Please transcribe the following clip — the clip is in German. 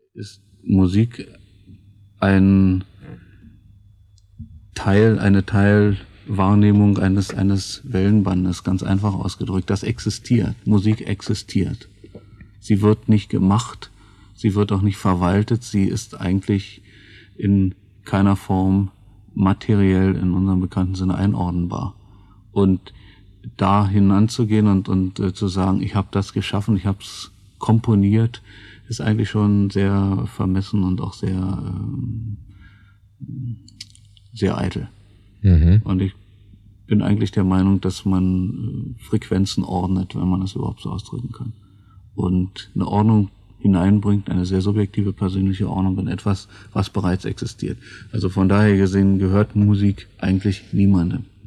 ist Musik eine Teilwahrnehmung eines Wellenbandes, ganz einfach ausgedrückt. Das existiert. Musik existiert. Sie wird nicht gemacht, sie wird auch nicht verwaltet, sie ist eigentlich in keiner Form materiell in unserem bekannten Sinne einordnenbar. Und da hinanzugehen und zu sagen, ich habe das geschaffen, ich habe es komponiert, ist eigentlich schon sehr vermessen und auch sehr eitel. Mhm. Und ich bin eigentlich der Meinung, dass man Frequenzen ordnet, wenn man das überhaupt so ausdrücken kann. Und eine Ordnung hineinbringt, eine sehr subjektive persönliche Ordnung in etwas, was bereits existiert. Also von daher gesehen gehört Musik eigentlich niemandem.